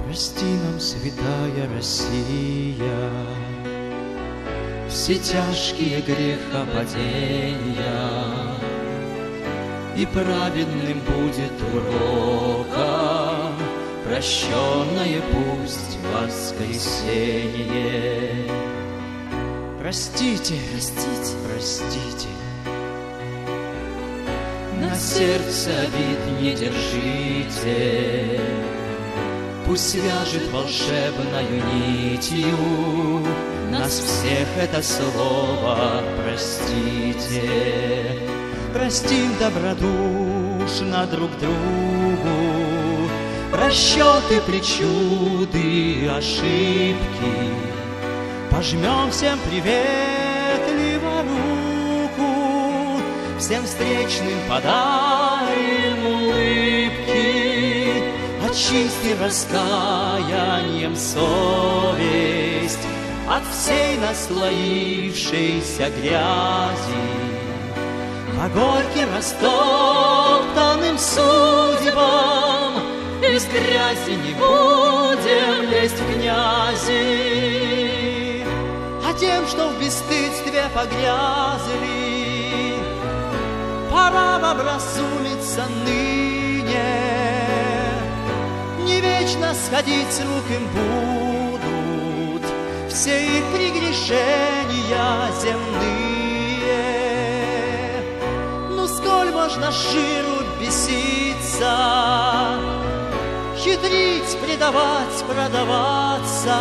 Прости нам, святая Россия, все тяжкие грехопадения, и праведным будет уроком прощенное пусть воскресенье. Простите, простите, простите, на сердце обид не держите, пусть свяжет волшебною нитью нас всех это слово простите. Простим добродушно друг другу просчеты, причуды, ошибки. Пожмем всем приветливо руку, всем встречным подарим улыбки. Очисти раскаянием совесть от всей наслоившейся грязи. По горьким растоптанным судьбам из грязи не будем лезть в грязи. А тем, что в бесстыдстве погрязли, пора образумиться ныне. Не вечно сходить с рук им будут все их прегрешения земные. Ну сколь можно ширу беситься, хитрить, предавать, продаваться,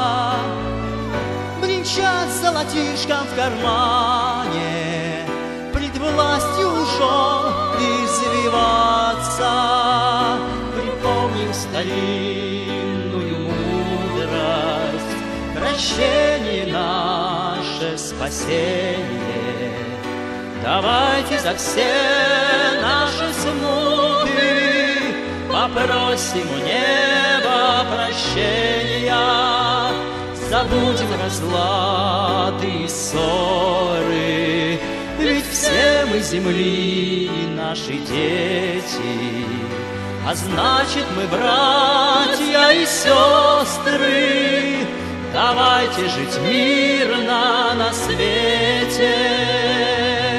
бренчать золотишком в кармане, пред властью жен извиваться. Припомним старинную мудрость, прощение наше спасение. Давайте за все наши смуты попросим у неба прощения. Забудем разлады и ссоры, ведь все мы земли, наши дети, а значит мы братья и сестры. Давайте жить мирно на свете.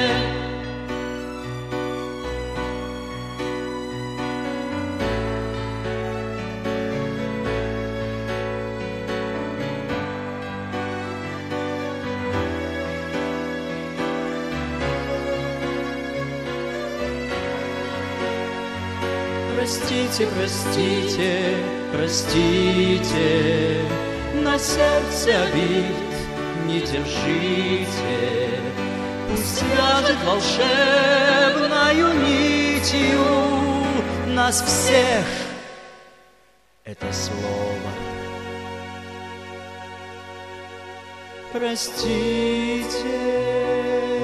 Простите, простите, простите, на сердце обид не держите. Пусть свяжет волшебною нитью нас всех это слово. Простите.